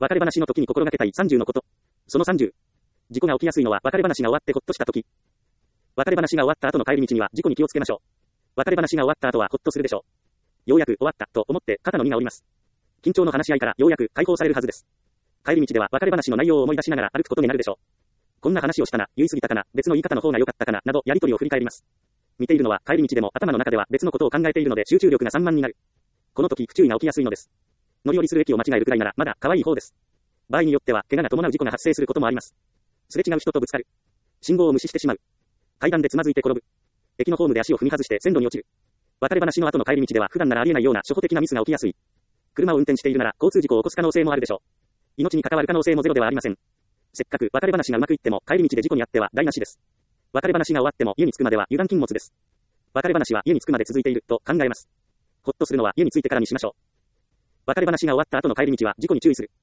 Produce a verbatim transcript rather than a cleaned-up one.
別れ話の時に心がけたいさんじゅうのこと。そのさんじゅう。事故が起きやすいのは別れ話が終わってほっとした時。別れ話が終わった後の帰り道には事故に気をつけましょう。別れ話が終わった後はほっとするでしょう。ようやく終わったと思って肩の荷が下ります。緊張の話し合いからようやく解放されるはずです。帰り道では別れ話の内容を思い出しながら歩くことになるでしょう。こんな話をしたな、言い過ぎたかな、別の言い方の方が良かったかな、などやりとりを振り返ります。見ているのは帰り道でも頭の中では別のことを考えているので集中力が散漫になる。この時不注意が起きやすいのです。乗り降りする駅を間違えるくらいならまだ可愛い方です。場合によっては怪我が伴う事故が発生することもあります。すれ違う人とぶつかる。信号を無視してしまう。階段でつまずいて転ぶ。駅のホームで足を踏み外して線路に落ちる。別れ話の後の帰り道では普段ならありえないような初歩的なミスが起きやすい。車を運転しているなら交通事故を起こす可能性もあるでしょう。命に関わる可能性もゼロではありません。せっかく別れ話がうまくいっても帰り道で事故に遭っては台無しです。別れ話が終わっても家に着くまでは油断禁物です。別れ話は家に着くまで続いていると考えます。ほっとするのは家に着いてからにしましょう。別れ話が終わった後の帰り道は事故に注意する。